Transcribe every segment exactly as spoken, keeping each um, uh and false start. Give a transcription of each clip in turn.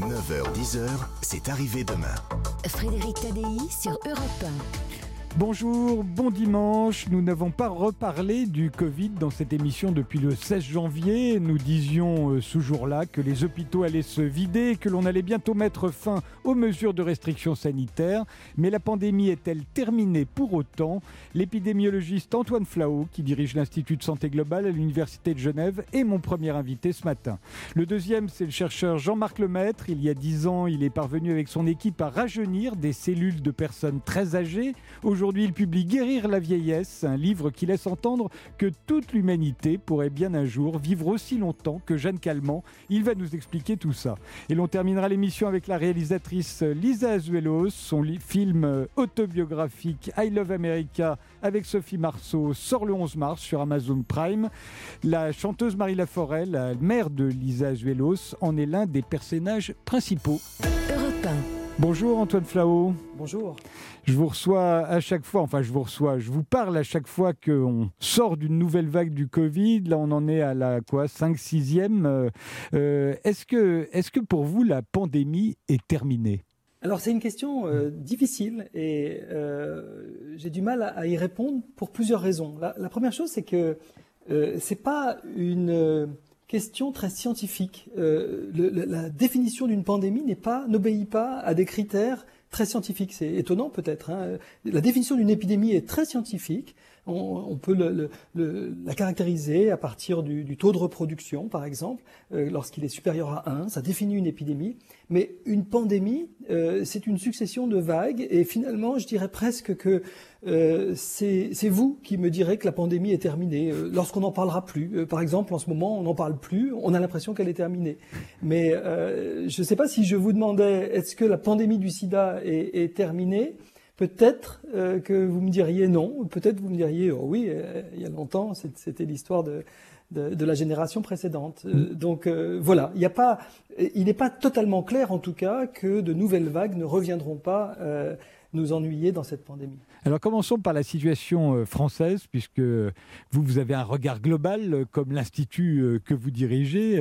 neuf heures dix, c'est arrivé demain. Frédéric Tadei sur Europe un. Bonjour, bon dimanche. Nous n'avons pas reparlé du Covid dans cette émission depuis le seize janvier. Nous disions ce jour-là que les hôpitaux allaient se vider et que l'on allait bientôt mettre fin aux mesures de restriction sanitaire. Mais la pandémie est-elle terminée pour autant ? L'épidémiologiste Antoine Flahault, qui dirige l'Institut de santé globale à l'Université de Genève, est mon premier invité ce matin. Le deuxième, c'est le chercheur Jean-Marc Lemaître. Il y a dix ans, il est parvenu avec son équipe à rajeunir des cellules de personnes très âgées. Aujourd'hui, Aujourd'hui, il publie Guérir la vieillesse, un livre qui laisse entendre que toute l'humanité pourrait bien un jour vivre aussi longtemps que Jeanne Calment. Il va nous expliquer tout ça. Et l'on terminera l'émission avec la réalisatrice Lisa Azuelos. Son film autobiographique I Love America avec Sophie Marceau sort le onze mars sur Amazon Prime. La chanteuse Marie Laforêt, la mère de Lisa Azuelos, en est l'un des personnages principaux. Europe un. Bonjour Antoine Flahault. Bonjour. Je vous reçois à chaque fois, enfin je vous reçois, je vous parle à chaque fois qu'on sort d'une nouvelle vague du Covid. Là on en est à la quoi, cinq sixième. Euh, euh, est-ce que, est-ce que pour vous la pandémie est terminée ? Alors c'est une question euh, difficile et euh, j'ai du mal à, à y répondre pour plusieurs raisons. La, la première chose c'est que euh, c'est pas une... Euh, question très scientifique. Euh, le, la définition d'une pandémie n'est pas, n'obéit pas à des critères très scientifiques. C'est étonnant peut-être. Hein. La définition d'une épidémie est très scientifique. On, on peut le, le, le, la caractériser à partir du, du taux de reproduction, par exemple. Euh, lorsqu'il est supérieur à un, ça définit une épidémie. Mais une pandémie, euh, c'est une succession de vagues. Et finalement, je dirais presque que euh, c'est, c'est vous qui me direz que la pandémie est terminée. Euh, lorsqu'on n'en parlera plus. Euh, par exemple, en ce moment, on n'en parle plus. On a l'impression qu'elle est terminée. Mais euh, je ne sais pas si je vous demandais, est-ce que la pandémie du sida est, est terminée ? Peut-être euh, que vous me diriez non, peut-être vous me diriez oh oui, euh, il y a longtemps, c'était l'histoire de, de, de la génération précédente. Euh, donc euh, voilà, il n'y a pas, il n'est pas totalement clair en tout cas que de nouvelles vagues ne reviendront pas euh, nous ennuyer dans cette pandémie. Alors commençons par la situation française, puisque vous, vous avez un regard global comme l'Institut que vous dirigez.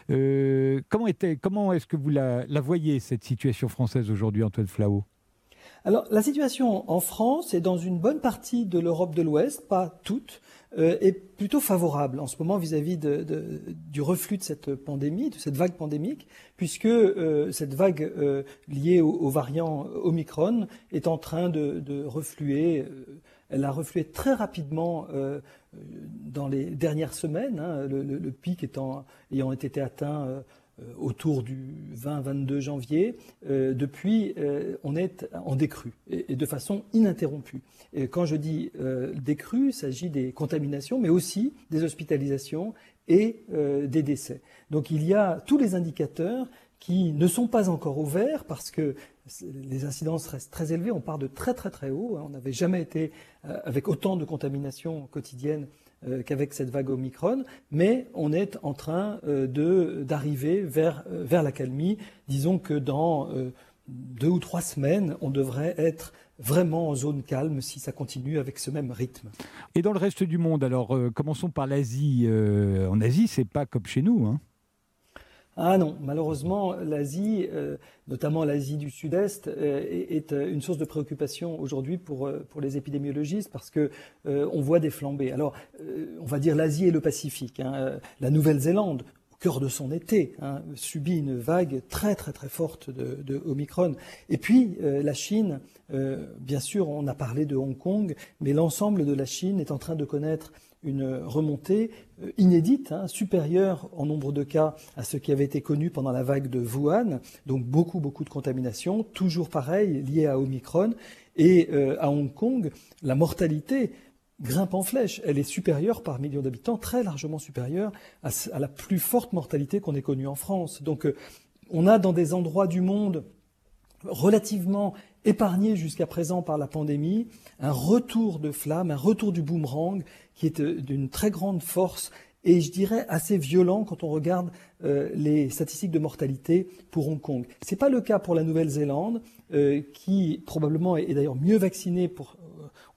Euh, comment, était, comment est-ce que vous la, la voyez, cette situation française aujourd'hui, Antoine Flahault ? Alors, la situation en France et dans une bonne partie de l'Europe de l'Ouest, pas toute, euh, est plutôt favorable en ce moment vis-à-vis de, de, du reflux de cette pandémie, de cette vague pandémique, puisque euh, cette vague euh, liée au, au variant Omicron est en train de, de refluer. Euh, elle a reflué très rapidement euh, dans les dernières semaines, hein, le, le, le pic étant, ayant été atteint euh, autour du vingt vingt-deux janvier. Euh, depuis, euh, on est en décrue et, et de façon ininterrompue. Et quand je dis euh, décrue, il s'agit des contaminations, mais aussi des hospitalisations et euh, des décès. Donc il y a tous les indicateurs qui ne sont pas encore au vert parce que les incidences restent très élevées. On part de très très très haut. On n'avait jamais été euh, avec autant de contaminations quotidiennes Euh, qu'avec cette vague Omicron, mais on est en train euh, de, d'arriver vers, euh, vers l'accalmie. Disons que dans euh, deux ou trois semaines, on devrait être vraiment en zone calme si ça continue avec ce même rythme. Et dans le reste du monde, alors euh, commençons par l'Asie. Euh, en Asie, c'est pas comme chez nous, hein. Ah non, malheureusement, l'Asie, euh, notamment l'Asie du Sud-Est, euh, est, est une source de préoccupation aujourd'hui pour, euh, pour les épidémiologistes parce que euh, on voit des flambées. Alors, euh, on va dire l'Asie et le Pacifique. Hein. La Nouvelle-Zélande, au cœur de son été, hein, subit une vague très très très forte de, de Omicron. Et puis, euh, la Chine, euh, bien sûr, on a parlé de Hong Kong, mais l'ensemble de la Chine est en train de connaître une remontée inédite, hein, supérieure en nombre de cas à ce qui avait été connu pendant la vague de Wuhan. Donc beaucoup, beaucoup de contaminations, toujours pareil, liées à Omicron. Et euh, à Hong Kong, la mortalité grimpe en flèche. Elle est supérieure par million d'habitants, très largement supérieure à, à la plus forte mortalité qu'on ait connue en France. Donc euh, on a dans des endroits du monde relativement épargné jusqu'à présent par la pandémie, un retour de flamme, un retour du boomerang qui est d'une très grande force et je dirais assez violent quand on regarde euh, les statistiques de mortalité pour Hong Kong. C'est pas le cas pour la Nouvelle-Zélande euh, qui probablement est, est d'ailleurs mieux vaccinée pour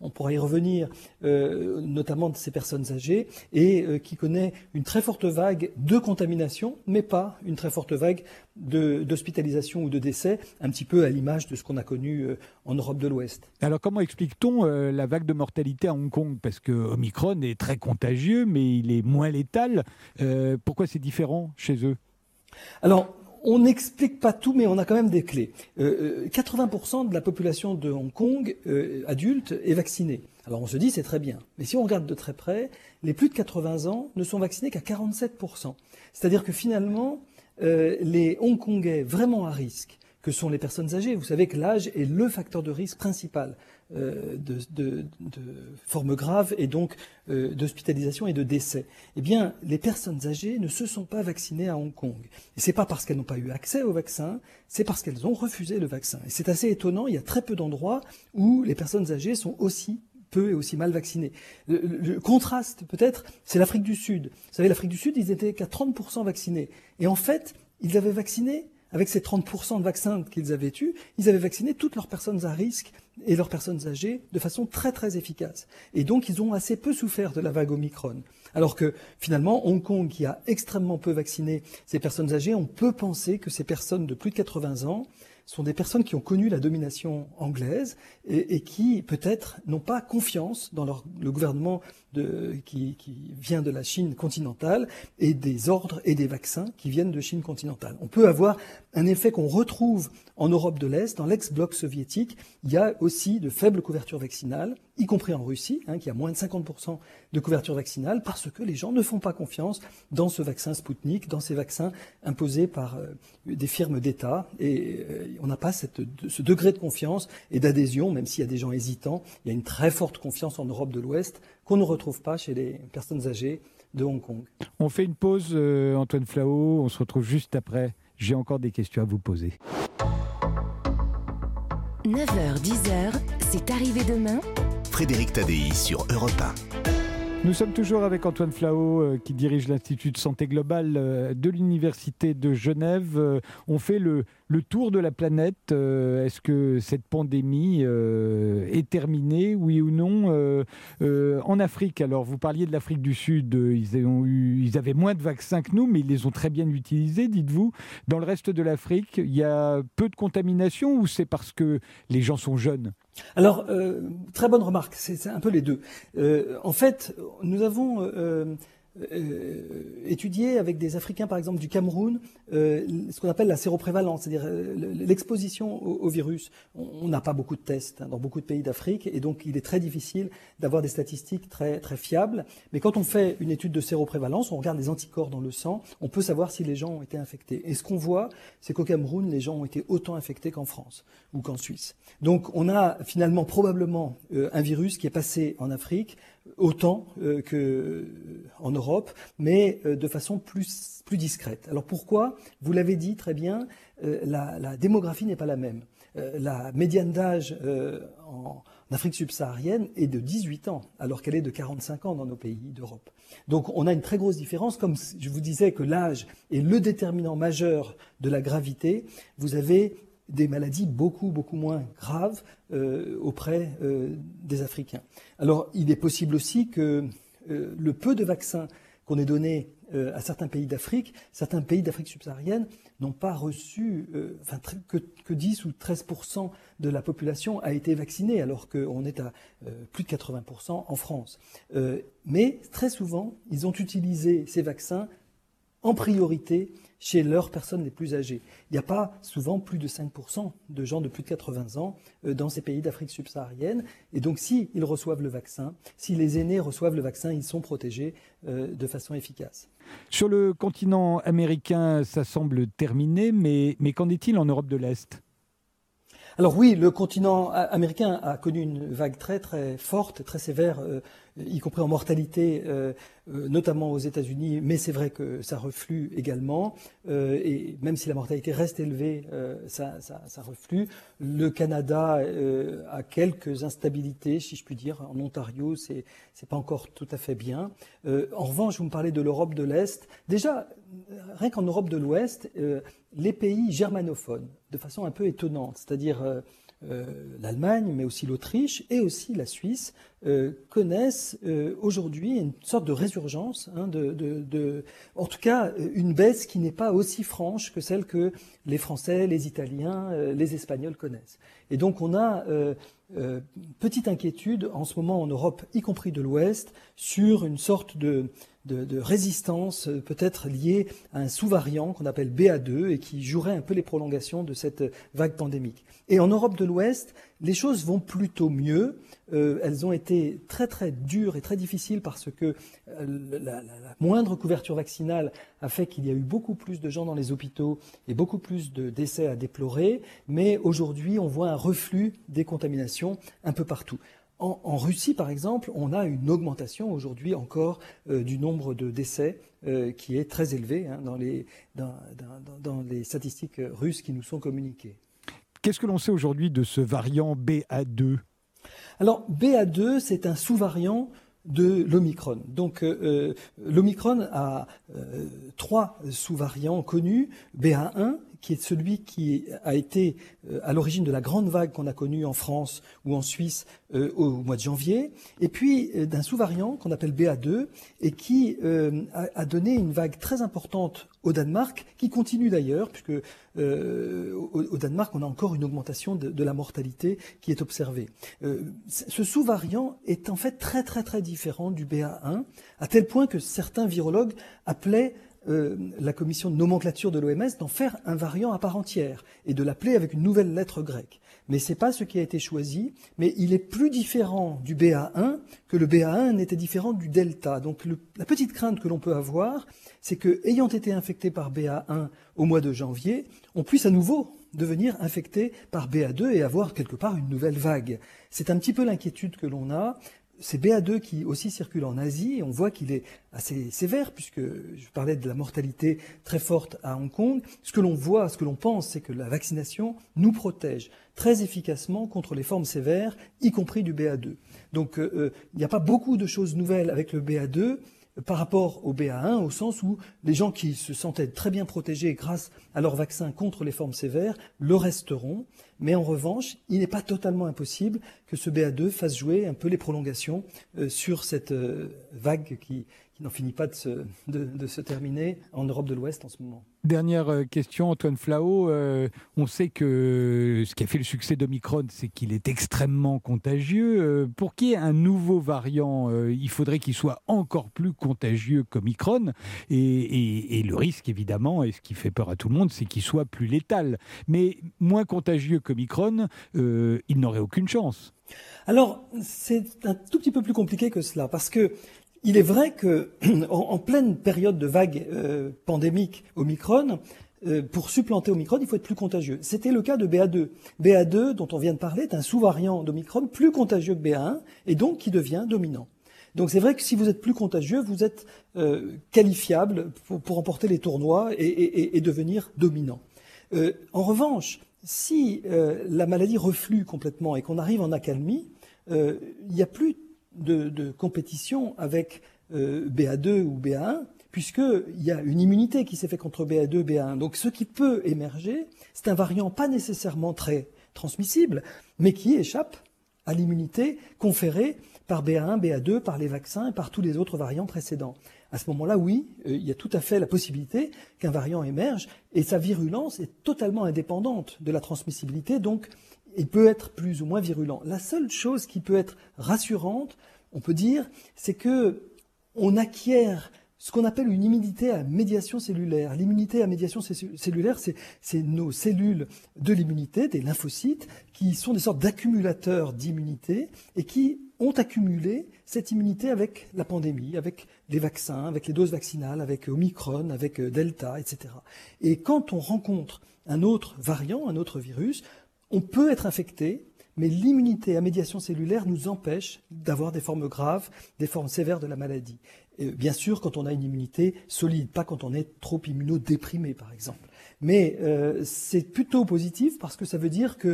on pourra y revenir, euh, notamment de ces personnes âgées, et euh, qui connaît une très forte vague de contamination, mais pas une très forte vague de, d'hospitalisation ou de décès, un petit peu à l'image de ce qu'on a connu euh, en Europe de l'Ouest. Alors comment explique-t-on euh, la vague de mortalité à Hong Kong? Parce que Omicron est très contagieux, mais il est moins létal. Euh, pourquoi c'est différent chez eux? Alors, on n'explique pas tout, mais on a quand même des clés. Euh, quatre-vingts pour cent de la population de Hong Kong, euh, adulte, est vaccinée. Alors on se dit c'est très bien. Mais si on regarde de très près, les plus de quatre-vingts ans ne sont vaccinés qu'à quarante-sept pour cent. C'est-à-dire que finalement, euh, les Hongkongais vraiment à risque, que sont les personnes âgées, vous savez que l'âge est le facteur de risque principal euh, de, de, de formes graves et donc euh, d'hospitalisation et de décès. Eh bien, les personnes âgées ne se sont pas vaccinées à Hong Kong. Et c'est pas parce qu'elles n'ont pas eu accès au vaccin, c'est parce qu'elles ont refusé le vaccin. Et c'est assez étonnant, il y a très peu d'endroits où les personnes âgées sont aussi peu et aussi mal vaccinés. Le, le, le contraste, peut-être, c'est l'Afrique du Sud. Vous savez, l'Afrique du Sud, ils étaient qu'à trente pour cent vaccinés. Et en fait, ils avaient vacciné, avec ces trente pour cent de vaccins qu'ils avaient eus, ils avaient vacciné toutes leurs personnes à risque et leurs personnes âgées de façon très très efficace. Et donc, ils ont assez peu souffert de la vague Omicron. Alors que, finalement, Hong Kong, qui a extrêmement peu vacciné ces personnes âgées, on peut penser que ces personnes de plus de quatre-vingts ans sont des personnes qui ont connu la domination anglaise et, et qui, peut-être, n'ont pas confiance dans leur, le gouvernement de, qui, qui vient de la Chine continentale et des ordres et des vaccins qui viennent de Chine continentale. On peut avoir un effet qu'on retrouve en Europe de l'Est, dans l'ex-bloc soviétique. Il y a aussi de faibles couvertures vaccinales, y compris en Russie, hein, qui a moins de cinquante pour cent de couverture vaccinale, parce que les gens ne font pas confiance dans ce vaccin Spoutnik, dans ces vaccins imposés par euh, des firmes d'État. Et euh, on n'a pas cette, ce degré de confiance et d'adhésion, même s'il y a des gens hésitants. Il y a une très forte confiance en Europe de l'Ouest qu'on ne retrouve pas chez les personnes âgées de Hong Kong. On fait une pause, euh, Antoine Flahault. On se retrouve juste après. J'ai encore des questions à vous poser. neuf heures dix heures, c'est arrivé demain. Frédéric Tadei sur Europe un. Nous sommes toujours avec Antoine Flahault euh, qui dirige l'Institut de santé globale euh, de l'Université de Genève. Euh, on fait le, le tour de la planète. Euh, est-ce que cette pandémie euh, est terminée, oui ou non? euh, euh, En Afrique, alors vous parliez de l'Afrique du Sud, euh, ils, ont eu, ils avaient moins de vaccins que nous, mais ils les ont très bien utilisés, dites-vous. Dans le reste de l'Afrique, il y a peu de contamination ou c'est parce que les gens sont jeunes? Alors, euh, très bonne remarque, c'est, c'est un peu les deux. Euh, en fait, nous avons euh, euh, étudié avec des Africains, par exemple du Cameroun, euh, ce qu'on appelle la séroprévalence, c'est-à-dire euh, l'exposition au, au virus. On n'a pas beaucoup de tests hein, dans beaucoup de pays d'Afrique, et donc il est très difficile d'avoir des statistiques très, très fiables. Mais quand on fait une étude de séroprévalence, on regarde les anticorps dans le sang, on peut savoir si les gens ont été infectés. Et ce qu'on voit, c'est qu'au Cameroun, les gens ont été autant infectés qu'en France ou qu'en Suisse. Donc on a finalement probablement euh, un virus qui est passé en Afrique autant euh, qu'en Europe, mais euh, de façon plus, plus discrète. Alors pourquoi? Vous l'avez dit très bien, euh, la, la démographie n'est pas la même. Euh, la médiane d'âge euh, en Afrique subsaharienne est de dix-huit ans, alors qu'elle est de quarante-cinq ans dans nos pays d'Europe. Donc on a une très grosse différence. Comme je vous disais que l'âge est le déterminant majeur de la gravité, vous avez des maladies beaucoup, beaucoup moins graves euh, auprès euh, des Africains. Alors, il est possible aussi que euh, le peu de vaccins qu'on ait donné euh, à certains pays d'Afrique, certains pays d'Afrique subsaharienne n'ont pas reçu, euh, enfin, que, que dix ou treize pour cent de la population a été vaccinée, alors qu'on est à euh, plus de quatre-vingts pour cent en France. Euh, mais très souvent, ils ont utilisé ces vaccins en priorité chez leurs personnes les plus âgées. Il n'y a pas souvent plus de cinq pour cent de gens de plus de quatre-vingts ans dans ces pays d'Afrique subsaharienne. Et donc, s'ils reçoivent le vaccin, si les aînés reçoivent le vaccin, ils sont protégés de façon efficace. Sur le continent américain, ça semble terminé, mais, mais qu'en est-il en Europe de l'Est ? Alors oui, le continent américain a connu une vague très très forte, très sévère, euh, y compris en mortalité, euh, euh, notamment aux États-Unis, mais c'est vrai que ça reflue également, euh, et même si la mortalité reste élevée, euh, ça, ça, ça reflue. Le Canada euh, a quelques instabilités, si je puis dire. En Ontario, c'est c'est pas encore tout à fait bien. Euh, en revanche, vous me parlez de l'Europe de l'Est. Déjà, rien qu'en Europe de l'Ouest, euh, les pays germanophones, de façon un peu étonnante, c'est-à-dire euh, euh, l'Allemagne, mais aussi l'Autriche et aussi la Suisse euh, connaissent euh, aujourd'hui une sorte de résurgence, hein, de, de, de, en tout cas une baisse qui n'est pas aussi franche que celle que les Français, les Italiens, euh, les Espagnols connaissent. Et donc on a euh, euh, petite inquiétude en ce moment en Europe, y compris de l'Ouest, sur une sorte de De, de résistance euh, peut-être liée à un sous-variant qu'on appelle B A deux et qui jouerait un peu les prolongations de cette vague pandémique. Et en Europe de l'Ouest, les choses vont plutôt mieux. Euh, elles ont été très très dures et très difficiles parce que euh, la, la, la moindre couverture vaccinale a fait qu'il y a eu beaucoup plus de gens dans les hôpitaux et beaucoup plus de décès à déplorer. Mais aujourd'hui, on voit un reflux des contaminations un peu partout. En, en Russie, par exemple, on a une augmentation aujourd'hui encore euh, du nombre de décès euh, qui est très élevé hein, dans, les, dans, dans, dans les statistiques russes qui nous sont communiquées. Qu'est-ce que l'on sait aujourd'hui de ce variant B A deux ? Alors, B A deux, c'est un sous-variant de l'Omicron. Donc, euh, l'Omicron a euh, trois sous-variants connus. B A un, qui est celui qui a été euh, à l'origine de la grande vague qu'on a connue en France ou en Suisse euh, au mois de janvier, et puis euh, d'un sous-variant qu'on appelle B A deux, et qui euh, a, a donné une vague très importante au Danemark, qui continue d'ailleurs, puisque euh, au, au Danemark, on a encore une augmentation de, de la mortalité qui est observée. Euh, ce sous-variant est en fait très très très différent du B A un, à tel point que certains virologues appelaient Euh, la commission de nomenclature de l'O M S d'en faire un variant à part entière et de l'appeler avec une nouvelle lettre grecque. Mais c'est pas ce qui a été choisi, mais il est plus différent du B A un que le B A un n'était différent du Delta. Donc le, la petite crainte que l'on peut avoir, c'est que, ayant été infecté par B A un au mois de janvier, on puisse à nouveau devenir infecté par B A deux et avoir quelque part une nouvelle vague. C'est un petit peu l'inquiétude que l'on a. C'est B A deux qui aussi circule en Asie et on voit qu'il est assez sévère puisque je parlais de la mortalité très forte à Hong Kong. Ce que l'on voit, ce que l'on pense, c'est que la vaccination nous protège très efficacement contre les formes sévères, y compris du B A deux. Donc euh, il n'y a pas beaucoup de choses nouvelles avec le B A deux par rapport au B A un, au sens où les gens qui se sentaient très bien protégés grâce à leur vaccin contre les formes sévères le resteront. Mais en revanche, il n'est pas totalement impossible que ce B A deux fasse jouer un peu les prolongations euh, sur cette euh, vague qui, qui n'en finit pas de se, de, de se terminer en Europe de l'Ouest en ce moment. Dernière question, Antoine Flahault. Euh, on sait que ce qui a fait le succès d'Omicron, c'est qu'il est extrêmement contagieux. Euh, pour qu'il y ait un nouveau variant, euh, il faudrait qu'il soit encore plus contagieux qu'Omicron. Et, et, et le risque, évidemment, et ce qui fait peur à tout le monde, c'est qu'il soit plus létal. Mais moins contagieux qu'Omicron, euh, il n'aurait aucune chance. Alors, c'est un tout petit peu plus compliqué que cela, parce que il est vrai que, en, en pleine période de vague euh, pandémique Omicron, euh, pour supplanter Omicron, il faut être plus contagieux. C'était le cas de B A deux. B A deux, dont on vient de parler, est un sous-variant d'Omicron plus contagieux que B A un, et donc qui devient dominant. Donc c'est vrai que si vous êtes plus contagieux, vous êtes euh, qualifiable pour, pour remporter les tournois et, et, et devenir dominant. Euh, en revanche, si euh, la maladie reflue complètement et qu'on arrive en accalmie, euh, il n'y a plus De, de compétition avec euh, B A deux ou B A un, puisqu'il y a une immunité qui s'est faite contre B A deux, B A un. Donc ce qui peut émerger, c'est un variant pas nécessairement très transmissible, mais qui échappe à l'immunité conférée par B A un, B A deux, par les vaccins et par tous les autres variants précédents. À ce moment-là, oui, euh, il y a tout à fait la possibilité qu'un variant émerge, et sa virulence est totalement indépendante de la transmissibilité, donc il peut être plus ou moins virulent. La seule chose qui peut être rassurante, on peut dire, c'est que on acquiert ce qu'on appelle une immunité à médiation cellulaire. L'immunité à médiation cellulaire, c'est, c'est nos cellules de l'immunité, des lymphocytes, qui sont des sortes d'accumulateurs d'immunité et qui ont accumulé cette immunité avec la pandémie, avec les vaccins, avec les doses vaccinales, avec Omicron, avec Delta, et cetera. Et quand on rencontre un autre variant, un autre virus, on peut être infecté, mais l'immunité à médiation cellulaire nous empêche d'avoir des formes graves, des formes sévères de la maladie. Et bien sûr, quand on a une immunité solide, pas quand on est trop immunodéprimé, par exemple. Mais euh, c'est plutôt positif parce que ça veut dire que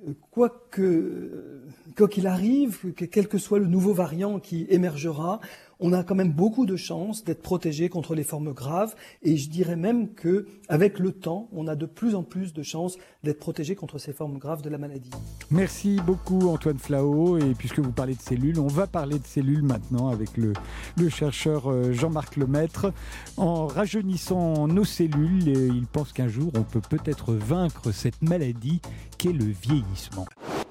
quoi que, quoi qu'il arrive, que, quel que soit le nouveau variant qui émergera, on a quand même beaucoup de chances d'être protégé contre les formes graves. Et je dirais même que, avec le temps, on a de plus en plus de chances d'être protégé contre ces formes graves de la maladie. Merci beaucoup Antoine Flao. Et puisque vous parlez de cellules, on va parler de cellules maintenant avec le, le chercheur Jean-Marc Lemaître. En rajeunissant nos cellules, il pense qu'un jour on peut peut-être vaincre cette maladie qu'est le vieillissement.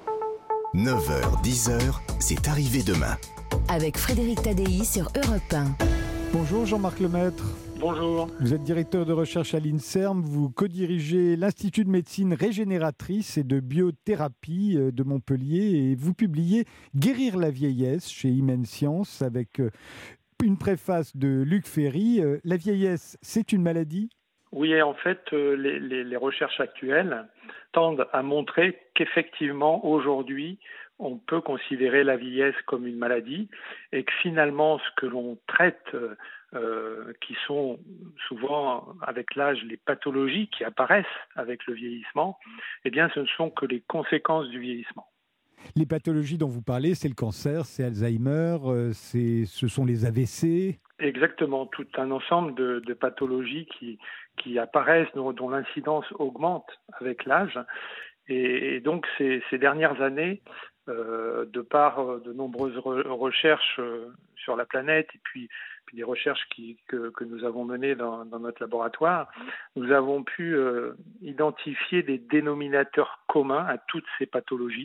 neuf heures dix heures, c'est arrivé demain. Avec Frédéric Tadei sur Europe un. Bonjour Jean-Marc Lemaître. Bonjour. Vous êtes directeur de recherche à l'INSERM, vous co-dirigez l'Institut de médecine régénératrice et de biothérapie de Montpellier et vous publiez Guérir la vieillesse chez Imen Science avec une préface de Luc Ferry. La vieillesse, c'est une maladie ? Oui, en fait, les, les, les recherches actuelles tendent à montrer qu'effectivement, aujourd'hui, on peut considérer la vieillesse comme une maladie et que finalement, ce que l'on traite, euh, qui sont souvent avec l'âge les pathologies qui apparaissent avec le vieillissement, eh bien, ce ne sont que les conséquences du vieillissement. Les pathologies dont vous parlez, c'est le cancer, c'est Alzheimer, c'est, ce sont les A V C. Exactement, tout un ensemble de, de pathologies qui, qui apparaissent, dont, dont l'incidence augmente avec l'âge. Et, et donc, ces, ces dernières années, euh, de par de nombreuses re- recherches euh, sur la planète et puis, puis des recherches qui, que, que nous avons menées dans, dans notre laboratoire, nous avons pu euh, identifier des dénominateurs communs à toutes ces pathologies.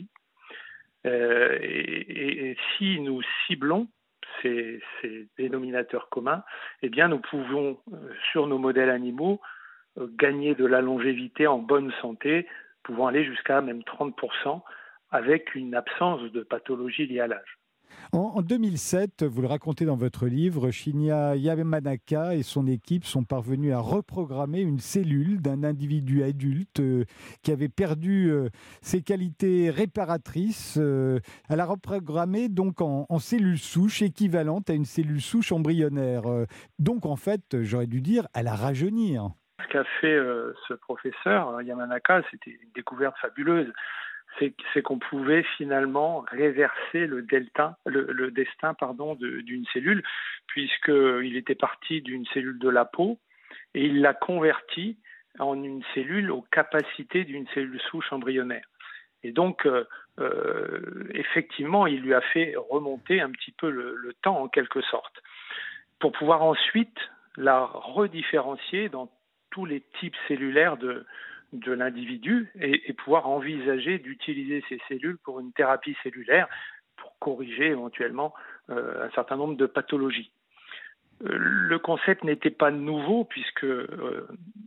Euh, et, et, et si nous ciblons ces, ces dénominateurs communs, eh bien nous pouvons, euh, sur nos modèles animaux, euh, gagner de la longévité en bonne santé, pouvant aller jusqu'à même trente pour cent avec une absence de pathologie liée à l'âge. En, en deux mille sept, vous le racontez dans votre livre, Shinya Yamanaka et son équipe sont parvenus à reprogrammer une cellule d'un individu adulte euh, qui avait perdu euh, ses qualités réparatrices. Euh, à la reprogrammer donc en, en cellule souche équivalente à une cellule souche embryonnaire. Euh, donc en fait, j'aurais dû dire, à la rajeunir. Ce qu'a fait euh, ce professeur Yamanaka, c'était une découverte fabuleuse. C'est, c'est qu'on pouvait finalement réverser le, delta, le, le destin pardon, de, d'une cellule, puisqu'il était parti d'une cellule de la peau et il l'a convertie en une cellule aux capacités d'une cellule souche embryonnaire. Et donc, euh, euh, effectivement, il lui a fait remonter un petit peu le, le temps en quelque sorte, pour pouvoir ensuite la redifférencier dans tous les types cellulaires de de l'individu et, et pouvoir envisager d'utiliser ces cellules pour une thérapie cellulaire pour corriger éventuellement euh, un certain nombre de pathologies. Euh, le concept n'était pas nouveau puisque euh,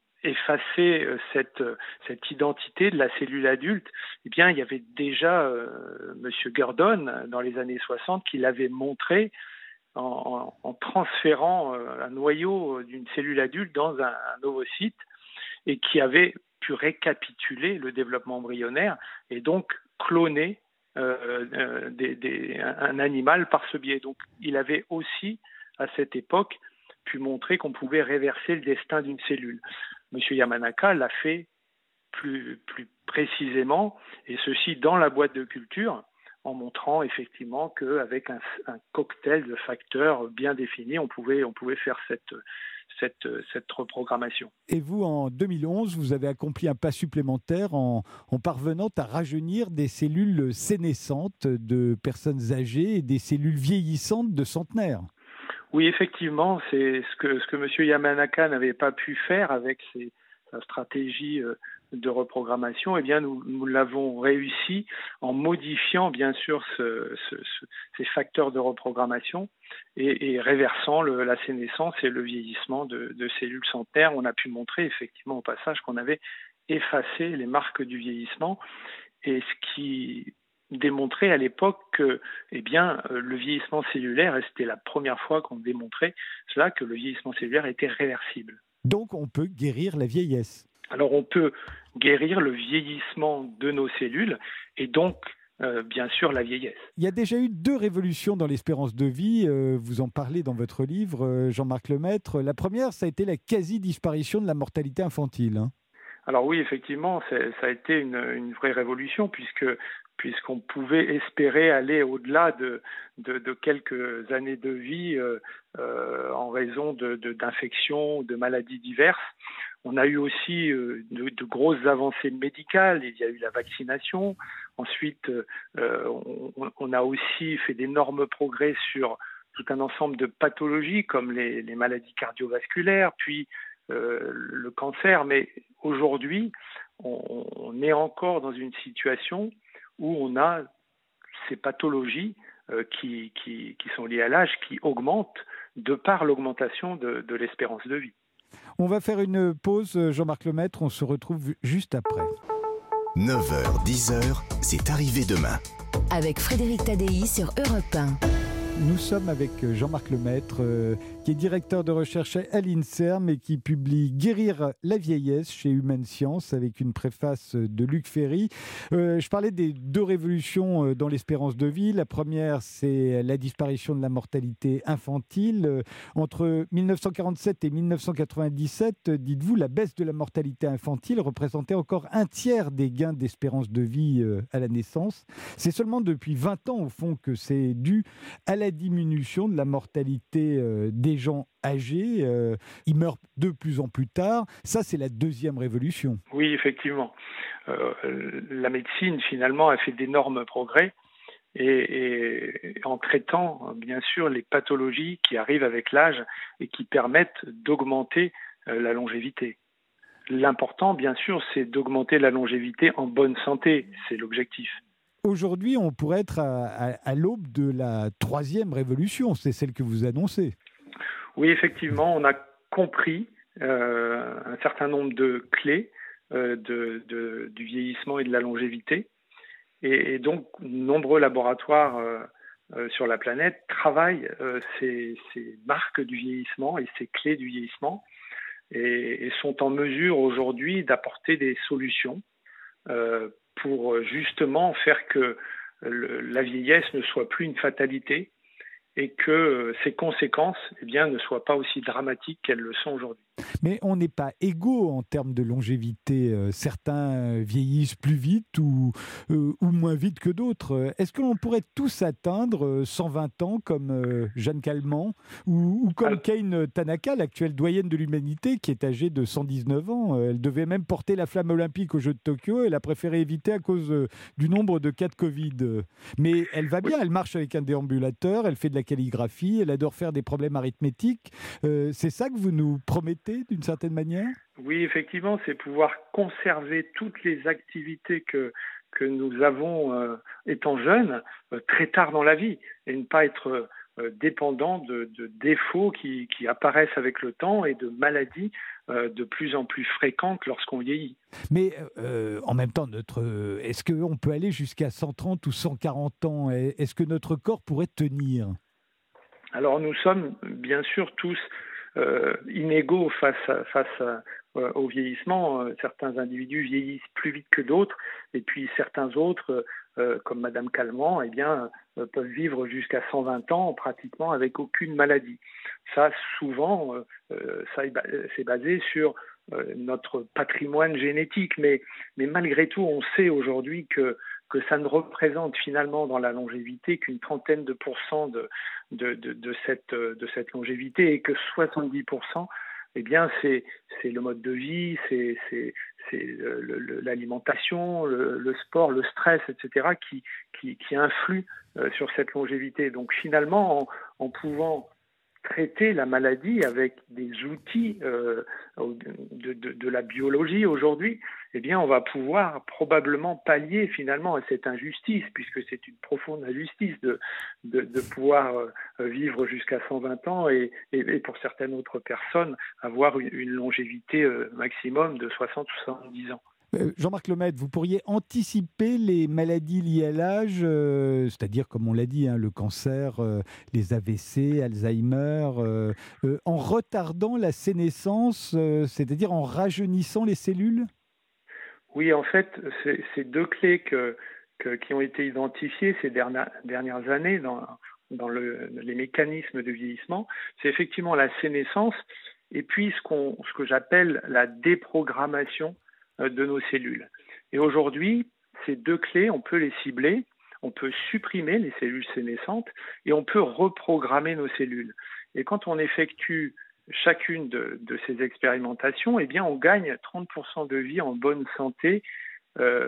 effacer euh, cette, cette identité de la cellule adulte, eh bien, il y avait déjà euh, M. Gurdon dans les années soixante qui l'avait montré en, en, en transférant euh, un noyau d'une cellule adulte dans un, un ovocyte et qui avait pu récapituler le développement embryonnaire et donc cloner euh, euh, des, des, un animal par ce biais. Donc il avait aussi, à cette époque, pu montrer qu'on pouvait réverser le destin d'une cellule. Monsieur Yamanaka l'a fait plus, plus précisément, et ceci dans la boîte de culture, en montrant effectivement qu'avec un, un cocktail de facteurs bien définis, on pouvait, on pouvait faire cette Cette, cette reprogrammation. Et vous, en deux mille onze, vous avez accompli un pas supplémentaire en, en parvenant à rajeunir des cellules sénescentes de personnes âgées et des cellules vieillissantes de centenaires. Oui, effectivement, c'est ce que, ce que M. Yamanaka n'avait pas pu faire avec ses, sa stratégie de reprogrammation. Eh bien, nous, nous l'avons réussi en modifiant, bien sûr, ce, ce, ce, ces facteurs de reprogrammation et, et réversant le, la sénescence et le vieillissement de, de cellules centenaires. On a pu montrer, effectivement, au passage, qu'on avait effacé les marques du vieillissement, et ce qui démontrait à l'époque que eh bien, le vieillissement cellulaire, et c'était la première fois qu'on démontrait cela, que le vieillissement cellulaire était réversible. Donc, on peut guérir la vieillesse. Alors, on peut guérir le vieillissement de nos cellules et donc, euh, bien sûr, la vieillesse. Il y a déjà eu deux révolutions dans l'espérance de vie. Euh, vous en parlez dans votre livre, euh, Jean-Marc Lemaître. La première, ça a été la quasi-disparition de la mortalité infantile. Hein. Alors oui, effectivement, c'est, ça a été une, une vraie révolution puisque puisqu'on pouvait espérer aller au-delà de, de, de quelques années de vie euh, euh, en raison de, de, d'infections, de maladies diverses. On a eu aussi euh, de, de grosses avancées médicales. Il y a eu la vaccination. Ensuite, euh, on, on a aussi fait d'énormes progrès sur tout un ensemble de pathologies comme les, les maladies cardiovasculaires, puis euh, le cancer. Mais aujourd'hui, on, on est encore dans une situation où on a ces pathologies euh, qui, qui, qui sont liées à l'âge, qui augmentent de par l'augmentation de, de l'espérance de vie. On va faire une pause, Jean-Marc Lemaître, on se retrouve juste après. neuf heures dix, c'est arrivé demain. Avec Frédéric Tadei sur Europe un. Nous sommes avec Jean-Marc Lemaître, euh, qui est directeur de recherche à l'INSERM et qui publie Guérir la vieillesse chez Humaine Science avec une préface de Luc Ferry. Euh, je parlais des deux révolutions dans l'espérance de vie. La première, c'est la disparition de la mortalité infantile. Euh, entre dix-neuf cent quarante-sept et dix-neuf cent quatre-vingt-dix-sept, dites-vous, la baisse de la mortalité infantile représentait encore un tiers des gains d'espérance de vie euh, à la naissance. C'est seulement depuis vingt ans, au fond, que c'est dû à la diminution de la mortalité euh, des gens âgés. Euh, ils meurent de plus en plus tard. Ça, c'est la deuxième révolution. Oui, effectivement. Euh, la médecine, finalement, a fait d'énormes progrès et, et en traitant, bien sûr, les pathologies qui arrivent avec l'âge et qui permettent d'augmenter euh, la longévité. L'important, bien sûr, c'est d'augmenter la longévité en bonne santé. C'est l'objectif. Aujourd'hui, on pourrait être à, à, à l'aube de la troisième révolution, c'est celle que vous annoncez. Oui, effectivement, on a compris euh, un certain nombre de clés euh, de, de, du vieillissement et de la longévité. Et, et donc, nombreux laboratoires euh, euh, sur la planète travaillent euh, ces, ces marques du vieillissement et ces clés du vieillissement et, et sont en mesure aujourd'hui d'apporter des solutions euh, pour justement faire que le, la vieillesse ne soit plus une fatalité et que ses conséquences eh bien, ne soient pas aussi dramatiques qu'elles le sont aujourd'hui. Mais on n'est pas égaux en termes de longévité. Certains vieillissent plus vite ou, euh, ou moins vite que d'autres. Est-ce que l'on pourrait tous atteindre cent vingt ans comme Jeanne Calment ou, ou comme Alors... Kane Tanaka, l'actuelle doyenne de l'humanité, qui est âgée de cent dix-neuf ans? Elle devait même porter la flamme olympique aux Jeux de Tokyo. Elle a préféré éviter à cause du nombre de cas de Covid. Mais elle va bien, elle marche avec un déambulateur, elle fait de la calligraphie, elle adore faire des problèmes arithmétiques. Euh, c'est ça que vous nous promettez d'une certaine manière? Oui, effectivement, c'est pouvoir conserver toutes les activités que, que nous avons euh, étant jeunes euh, très tard dans la vie et ne pas être euh, dépendant de, de défauts qui, qui apparaissent avec le temps et de maladies euh, de plus en plus fréquentes lorsqu'on vieillit. Mais euh, en même temps, notre, est-ce qu'on peut aller jusqu'à cent trente ou cent quarante ans? Est-ce que notre corps pourrait tenir? Alors nous sommes bien sûr tous Euh, inégaux face, à, face à, euh, au vieillissement. Euh, certains individus vieillissent plus vite que d'autres, et puis certains autres, euh, comme Madame Calment, eh bien, euh, peuvent vivre jusqu'à cent vingt ans pratiquement avec aucune maladie. Ça, souvent, euh, ça c'est basé sur euh, notre patrimoine génétique, mais, mais malgré tout, on sait aujourd'hui que que ça ne représente finalement dans la longévité qu'une trentaine de pourcents de, de, de, de, cette, de cette longévité et que soixante-dix pour cent, eh bien, c'est, c'est le mode de vie, c'est, c'est, c'est le, le, l'alimentation, le, le sport, le stress, et cetera qui, qui, qui influent euh, sur cette longévité. Donc finalement, en, en pouvant traiter la maladie avec des outils euh, de, de, de la biologie aujourd'hui, eh bien, on va pouvoir probablement pallier finalement à cette injustice, puisque c'est une profonde injustice de, de, de pouvoir euh, vivre jusqu'à cent vingt ans et, et, et pour certaines autres personnes avoir une, une longévité euh, maximum de soixante ou soixante-dix ans. Jean-Marc Lemaître, vous pourriez anticiper les maladies liées à l'âge, euh, c'est-à-dire, comme on l'a dit, hein, le cancer, euh, les A V C, Alzheimer, euh, euh, en retardant la sénescence, euh, c'est-à-dire en rajeunissant les cellules? Oui, en fait, c'est, c'est deux clés que, que, qui ont été identifiées ces dernières, dernières années dans, dans le, les mécanismes de vieillissement. C'est effectivement la sénescence et puis ce, qu'on, ce que j'appelle la déprogrammation euh, de nos cellules. Et aujourd'hui, ces deux clés, on peut les cibler, on peut supprimer les cellules sénescentes et on peut reprogrammer nos cellules. Et quand on effectue chacune de, de ces expérimentations, eh bien, on gagne trente pour cent de vie en bonne santé euh,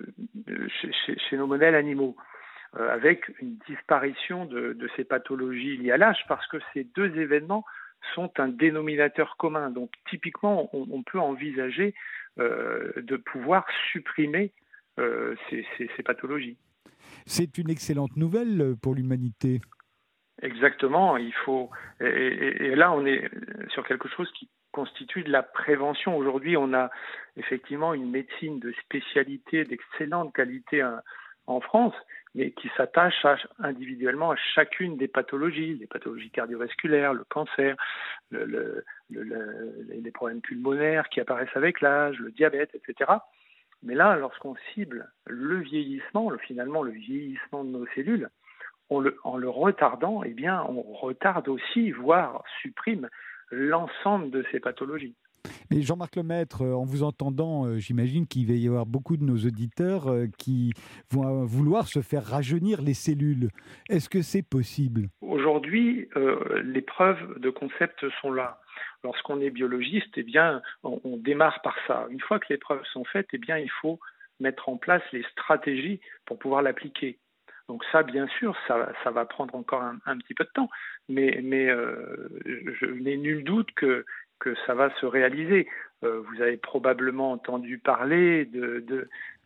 chez, chez, chez nos modèles animaux, euh, avec une disparition de, de ces pathologies liées à l'âge, parce que ces deux événements sont un dénominateur commun. Donc, typiquement, on, on peut envisager euh, de pouvoir supprimer euh, ces, ces, ces pathologies. C'est une excellente nouvelle pour l'humanité. Exactement, il faut et, et, et là on est sur quelque chose qui constitue de la prévention. Aujourd'hui, on a effectivement une médecine de spécialité d'excellente qualité en France, mais qui s'attache à, individuellement à chacune des pathologies, les pathologies cardiovasculaires, le cancer, le, le, le, le, les problèmes pulmonaires qui apparaissent avec l'âge, le diabète, et cetera. Mais là, lorsqu'on cible le vieillissement, le, finalement le vieillissement de nos cellules, On le, en le retardant, eh bien, on retarde aussi, voire supprime l'ensemble de ces pathologies. Mais Jean-Marc Lemaître, en vous entendant, j'imagine qu'il va y avoir beaucoup de nos auditeurs qui vont vouloir se faire rajeunir les cellules. Est-ce que c'est possible ? Aujourd'hui, euh, les preuves de concept sont là. Lorsqu'on est biologiste, eh bien, on, on démarre par ça. Une fois que les preuves sont faites, eh bien, il faut mettre en place les stratégies pour pouvoir l'appliquer. Donc ça, bien sûr, ça, ça va prendre encore un, un petit peu de temps, mais, mais euh, je n'ai nul doute que, que ça va se réaliser. Euh, vous avez probablement entendu parler de, de,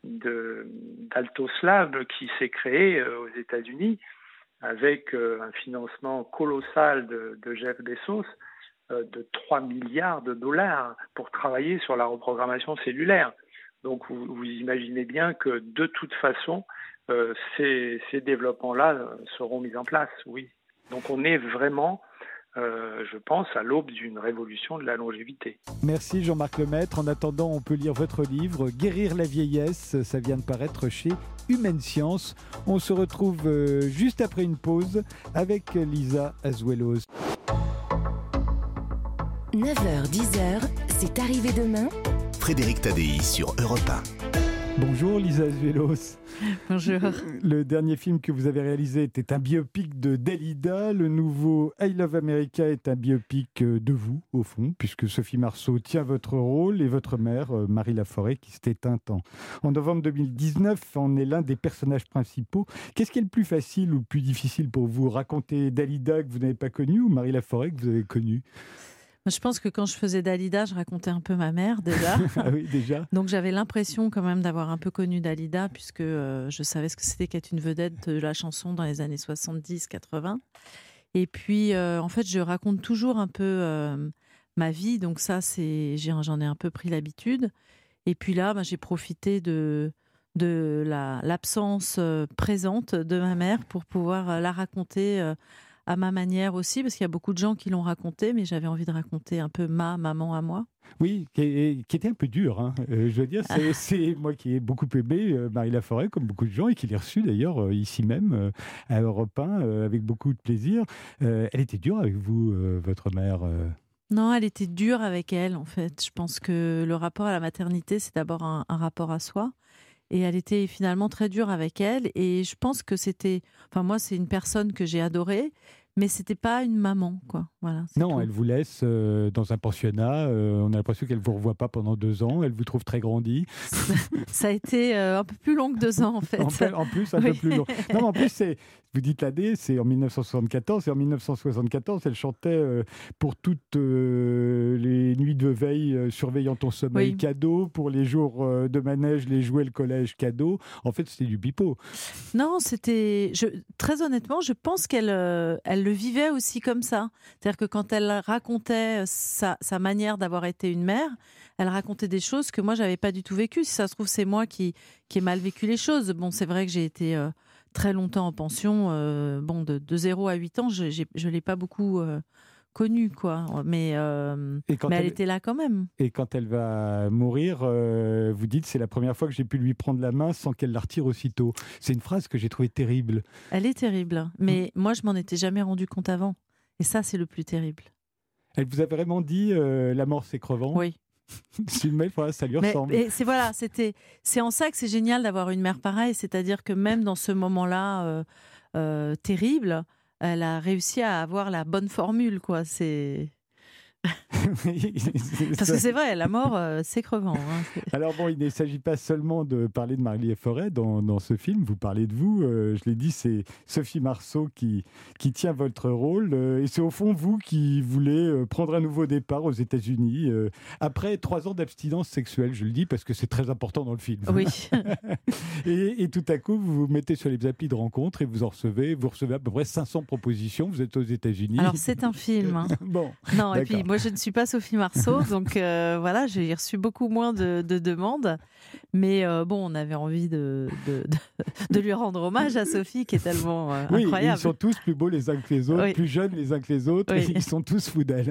de, d'Altoslab qui s'est créé euh, aux États-Unis avec euh, un financement colossal de, de Jeff Bezos euh, de trois milliards de dollars pour travailler sur la reprogrammation cellulaire. Donc vous, vous imaginez bien que de toute façon, Euh, ces, ces développements-là euh, seront mis en place, oui. Donc on est vraiment, euh, je pense, à l'aube d'une révolution de la longévité. Merci Jean-Marc Lemaître. En attendant, on peut lire votre livre « Guérir la vieillesse ». Ça vient de paraître chez Humaine Science. On se retrouve euh, juste après une pause avec Lisa Azuelos. neuf heures dix, c'est arrivé demain. Frédéric Tadei sur Europe un. Bonjour Lisa Azuelos. Bonjour. Le dernier film que vous avez réalisé était un biopic de Dalida. Le nouveau I Love America est un biopic de vous, au fond, puisque Sophie Marceau tient votre rôle et votre mère, Marie Laforêt, qui s'est éteinte en, en novembre deux mille dix-neuf, en est l'un des personnages principaux. Qu'est-ce qui est le plus facile ou le plus difficile pour vous ? Raconter Dalida que vous n'avez pas connue ou Marie Laforêt que vous avez connue ? Je pense que quand je faisais Dalida, je racontais un peu ma mère déjà. Ah oui, déjà. Donc j'avais l'impression quand même d'avoir un peu connu Dalida, puisque euh, je savais ce que c'était qu'être une vedette de la chanson dans les années soixante-dix quatre-vingts. Et puis, euh, en fait, je raconte toujours un peu euh, ma vie. Donc ça, c'est, j'en ai un peu pris l'habitude. Et puis là, bah, j'ai profité de, de la, l'absence euh, présente de ma mère pour pouvoir euh, la raconter euh, à ma manière aussi, parce qu'il y a beaucoup de gens qui l'ont raconté, mais j'avais envie de raconter un peu ma maman à moi. Oui, qui, est, qui était un peu dur. Hein. Euh, je veux dire, c'est, c'est moi qui ai beaucoup aimé euh, Marie Laforêt, comme beaucoup de gens, et qui l'ai reçue d'ailleurs euh, ici même, euh, à Europe un, euh, avec beaucoup de plaisir. Euh, elle était dure avec vous, euh, votre mère euh... Non, elle était dure avec elle, en fait. Je pense que le rapport à la maternité, c'est d'abord un, un rapport à soi. Et elle était finalement très dure avec elle. Et je pense que c'était... Enfin, moi, c'est une personne que j'ai adorée, mais c'était pas une maman, quoi. Voilà, non, tout. Elle vous laisse euh, dans un pensionnat. Euh, on a l'impression qu'elle vous revoit pas pendant deux ans. Elle vous trouve très grandi. Ça, ça a été euh, un peu plus long que deux ans, en fait. en, fait en plus, un oui. peu plus long. Non, mais en plus, c'est... Vous dites l'année, c'est en dix-neuf cent soixante-quatorze. Et en dix-neuf cent soixante-quatorze, elle chantait euh, pour toutes euh, les nuits de veille, euh, surveillant ton sommeil, oui. cadeau. Pour les jours euh, de manège, les jouets, le collège, cadeau. En fait, c'était du pipeau. Non, c'était... Je... Très honnêtement, je pense qu'elle euh, elle le vivait aussi comme ça. C'est-à-dire que quand elle racontait sa, sa manière d'avoir été une mère, elle racontait des choses que moi, je n'avais pas du tout vécues. Si ça se trouve, c'est moi qui, qui ai mal vécu les choses. Bon, c'est vrai que j'ai été... Euh, très longtemps en pension, euh, bon, de, de zéro à huit ans, je ne l'ai pas beaucoup euh, connue, quoi. Mais, euh, mais elle, elle était là quand même. Et quand elle va mourir, euh, vous dites, c'est la première fois que j'ai pu lui prendre la main sans qu'elle la retire aussitôt. C'est une phrase que j'ai trouvée terrible. Elle est terrible, mais mmh. moi, je m'en étais jamais rendu compte avant. Et ça, c'est le plus terrible. Elle vous a vraiment dit, euh, la mort, c'est crevant ? Oui. Sylvain, voilà, ça lui Mais, ressemble. et c'est voilà, c'était, c'est en ça que c'est génial d'avoir une mère pareille, c'est-à-dire que même dans ce moment-là euh, euh, terrible, elle a réussi à avoir la bonne formule, quoi. C'est parce que c'est vrai, la mort, euh, c'est crevant. Hein, c'est... Alors bon, il ne s'agit pas seulement de parler de Marie Laforêt dans, dans ce film, vous parlez de vous, euh, je l'ai dit, c'est Sophie Marceau qui, qui tient votre rôle, euh, et c'est au fond vous qui voulez euh, prendre un nouveau départ aux États-Unis, euh, après trois ans d'abstinence sexuelle, je le dis parce que c'est très important dans le film. Oui. et, et tout à coup, vous vous mettez sur les applis de rencontres et vous en recevez, vous recevez à peu près cinq cents propositions, vous êtes aux États-Unis. Alors c'est un film. Hein. Bon, non, et d'accord. puis moi je ne suis pas Sophie Marceau, donc euh, voilà, j'ai reçu beaucoup moins de, de demandes. Mais euh, bon, on avait envie de, de, de, de lui rendre hommage à Sophie, qui est tellement euh, oui, incroyable. Ils sont tous plus beaux les uns que les autres, oui. plus jeunes les uns que les autres, oui. et ils sont tous fous d'elle.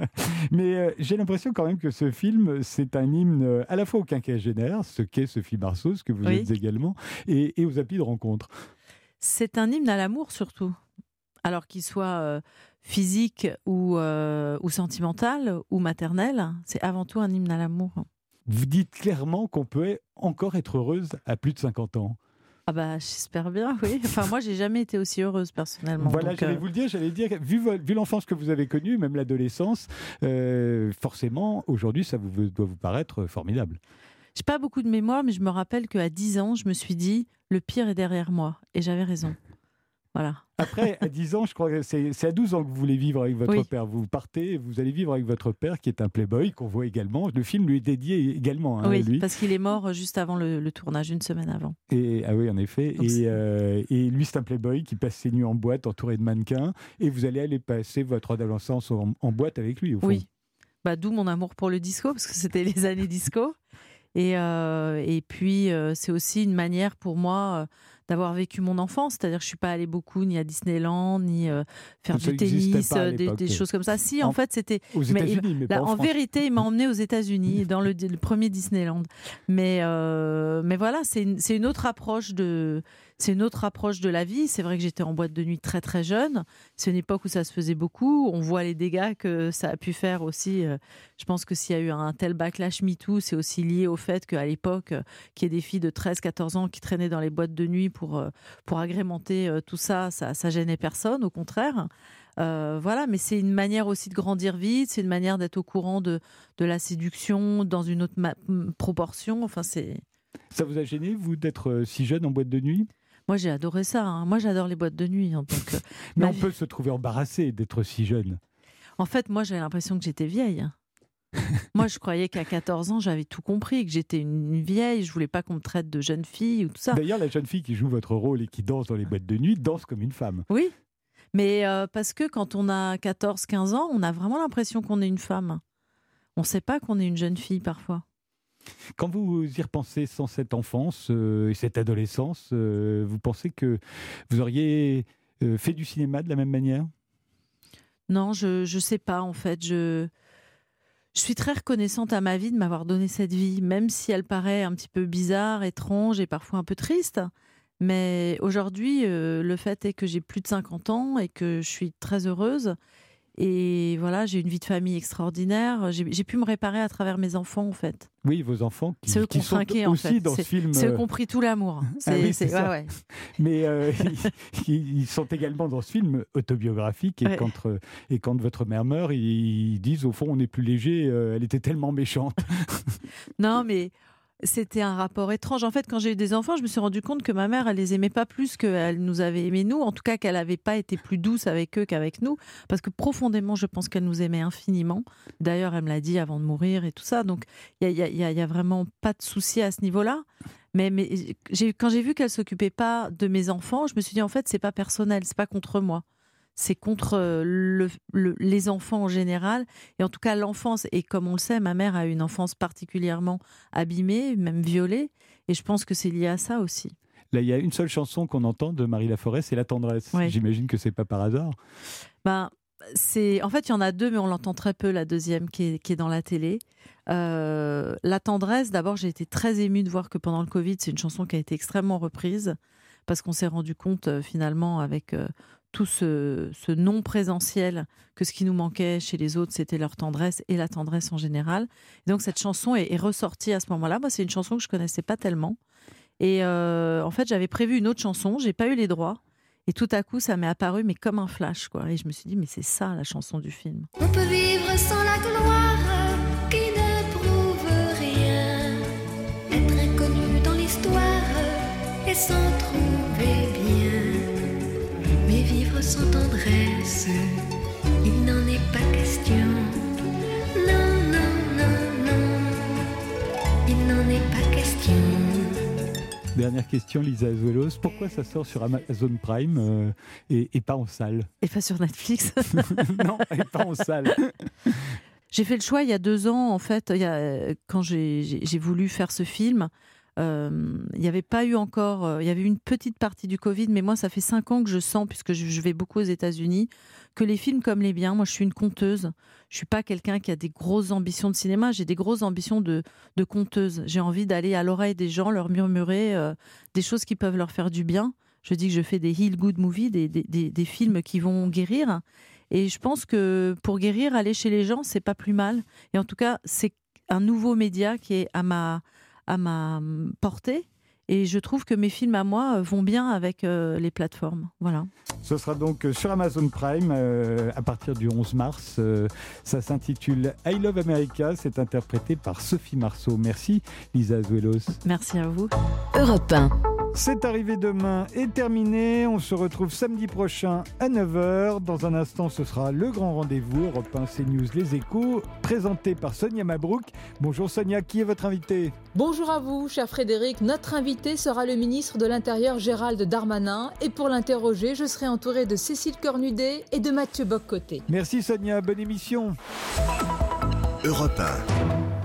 Mais euh, j'ai l'impression quand même que ce film, c'est un hymne à la fois au quinquagénaire, ce qu'est Sophie Marceau, ce que vous oui. êtes également, et, et aux applis de rencontres. C'est un hymne à l'amour surtout. Alors qu'il soit euh, physique ou, euh, ou sentimental ou maternel, c'est avant tout un hymne à l'amour. Vous dites clairement qu'on peut encore être heureuse à plus de cinquante ans. Ah bah j'espère bien, oui. Enfin moi j'ai jamais été aussi heureuse personnellement. Voilà, donc, j'allais euh... vous le dire, j'allais dire, vu, vu l'enfance que vous avez connue, même l'adolescence, euh, forcément aujourd'hui ça vous, doit vous paraître formidable. J'ai pas beaucoup de mémoire, mais je me rappelle qu'à dix ans, je me suis dit le pire est derrière moi, et j'avais raison. Voilà. Après, à dix ans, je crois que c'est, c'est à douze ans que vous voulez vivre avec votre oui. père. Vous partez, vous allez vivre avec votre père, qui est un playboy, qu'on voit également. Le film lui est dédié également. Hein, oui, lui. parce qu'il est mort juste avant le, le tournage, une semaine avant. Et, ah oui, en effet. Donc, et, euh, et lui, c'est un playboy qui passe ses nuits en boîte, entouré de mannequins. Et vous allez aller passer votre adolescence en, en boîte avec lui, au fond. Oui. Bah, d'où mon amour pour le disco, parce que c'était les années disco. Et, euh, et puis, euh, c'est aussi une manière pour moi euh, d'avoir vécu mon enfance. C'est-à-dire que je ne suis pas allée beaucoup ni à Disneyland, ni euh, faire ça du tennis, pas des, des choses comme ça. Si, en, en fait, c'était... Aux États-Unis, mais, mais là, pas en, en France. vérité, il m'a emmené aux États-Unis, dans le, le premier Disneyland. Mais, euh, mais voilà, c'est une, c'est une autre approche de... C'est une autre approche de la vie. C'est vrai que j'étais en boîte de nuit très très jeune. C'est une époque où ça se faisait beaucoup. On voit les dégâts que ça a pu faire aussi. Je pense que s'il y a eu un tel backlash MeToo, c'est aussi lié au fait qu'à l'époque, qu'il y ait des filles de treize quatorze ans qui traînaient dans les boîtes de nuit pour, pour agrémenter tout ça, ça, ça gênait personne, au contraire. Euh, voilà, mais c'est une manière aussi de grandir vite, c'est une manière d'être au courant de, de la séduction dans une autre ma- proportion. Enfin, c'est... Ça vous a gêné, vous, d'être si jeune en boîte de nuit ? Moi, j'ai adoré ça. Hein. Moi, j'adore les boîtes de nuit. Hein, donc, euh, Mais on vie... peut se trouver embarrassé d'être si jeune. En fait, moi, j'avais l'impression que j'étais vieille. Moi, je croyais qu'à quatorze ans, j'avais tout compris, que j'étais une vieille. Je voulais pas qu'on me traite de jeune fille ou tout ça. D'ailleurs, la jeune fille qui joue votre rôle et qui danse dans les boîtes de nuit danse comme une femme. Oui, mais euh, parce que quand on a quatorze quinze ans, on a vraiment l'impression qu'on est une femme. On ne sait pas qu'on est une jeune fille parfois. Quand vous y repensez sans cette enfance euh, et cette adolescence, euh, vous pensez que vous auriez euh, fait du cinéma de la même manière ? Non, je ne sais pas en fait. Je, je suis très reconnaissante à ma vie de m'avoir donné cette vie, même si elle paraît un petit peu bizarre, étrange et parfois un peu triste. Mais aujourd'hui, euh, le fait est que j'ai plus de cinquante ans et que je suis très heureuse. Et voilà, j'ai une vie de famille extraordinaire. J'ai, j'ai pu me réparer à travers mes enfants, en fait. Oui, vos enfants qui, c'est eux qui qui sont trinqué, aussi en fait. dans c'est, ce film. C'est eux qui ont pris tout l'amour. C'est, ah oui, c'est, c'est ça. Ouais, ouais. Mais euh, ils, ils sont également dans ce film autobiographique. Et, ouais. quand, euh, et quand votre mère meurt, ils, ils disent, au fond, on est plus léger. Euh, elle était tellement méchante. Non, mais... C'était un rapport étrange. En fait, quand j'ai eu des enfants, je me suis rendu compte que ma mère, elle les aimait pas plus qu'elle nous avait aimés nous. En tout cas, qu'elle n'avait pas été plus douce avec eux qu'avec nous. Parce que profondément, je pense qu'elle nous aimait infiniment. D'ailleurs, elle me l'a dit avant de mourir et tout ça. Donc, il y a, y a, y a vraiment pas de souci à ce niveau-là. Mais, mais j'ai, quand j'ai vu qu'elle s'occupait pas de mes enfants, je me suis dit, en fait, c'est pas personnel, c'est pas contre moi. C'est contre le, le, les enfants en général, et en tout cas l'enfance. Et comme on le sait, ma mère a eu une enfance particulièrement abîmée, même violée, et je pense que c'est lié à ça aussi. Là, il y a une seule chanson qu'on entend de Marie Laforêt, c'est La Tendresse. Oui. J'imagine que c'est pas par hasard. Ben, c'est... En fait, il y en a deux, mais on l'entend très peu, la deuxième qui est, qui est dans la télé. Euh, La Tendresse, d'abord, j'ai été très émue de voir que pendant le Covid, c'est une chanson qui a été extrêmement reprise, parce qu'on s'est rendu compte, euh, finalement, avec... Euh, tout ce, ce non-présentiel, que ce qui nous manquait chez les autres, c'était leur tendresse et la tendresse en général. Et donc cette chanson est, est ressortie à ce moment-là. Moi, c'est une chanson que je connaissais pas tellement. Et euh, en fait, j'avais prévu une autre chanson, j'ai pas eu les droits. Et tout à coup, ça m'est apparu, mais comme un flash, quoi. Et je me suis dit, mais c'est ça la chanson du film. On peut vivre sans la gloire qui ne prouve rien, être inconnu dans l'histoire et s'en trouver bien, mais vivre sans tendresse, il n'en est pas question. Non, non, non, non, il n'en est pas question. Dernière question, Lisa Azuelos. Pourquoi ça sort sur Amazon Prime euh, et, et pas en salle? Et pas sur Netflix. Non, et pas en salle. J'ai fait le choix il y a deux ans, en fait, il y a, quand j'ai, j'ai, j'ai voulu faire ce film. Euh, il n'y avait pas eu encore, euh, il y avait une petite partie du Covid, mais moi ça fait cinq ans que je sens, puisque je, je vais beaucoup aux États-Unis, que les films comme les biens, moi je suis une conteuse, je suis pas quelqu'un qui a des grosses ambitions de cinéma, j'ai des grosses ambitions de, de conteuse. J'ai envie d'aller à l'oreille des gens, leur murmurer euh, des choses qui peuvent leur faire du bien. Je dis que je fais des heal good movies, des, des, des, des films qui vont guérir. Et je pense que pour guérir, aller chez les gens, c'est pas plus mal. Et en tout cas, c'est un nouveau média qui est à ma à ma portée, et je trouve que mes films à moi vont bien avec euh, les plateformes. Voilà. Ce sera donc sur Amazon Prime euh, à partir du onze mars. Euh, ça s'intitule I Love America. C'est interprété par Sophie Marceau. Merci Lisa Azuelos. Merci à vous. Europe un. C'est arrivé demain et terminé. On se retrouve samedi prochain à neuf heures. Dans un instant, ce sera le grand rendez-vous Europe un CNews Les Échos, présenté par Sonia Mabrouk. Bonjour Sonia, qui est votre invité? Bonjour à vous, cher Frédéric. Notre invité sera le ministre de l'Intérieur Gérald Darmanin. Et pour l'interroger, je serai entourée de Cécile Cornudet et de Mathieu Boccoté. Merci Sonia, bonne émission. Europe un.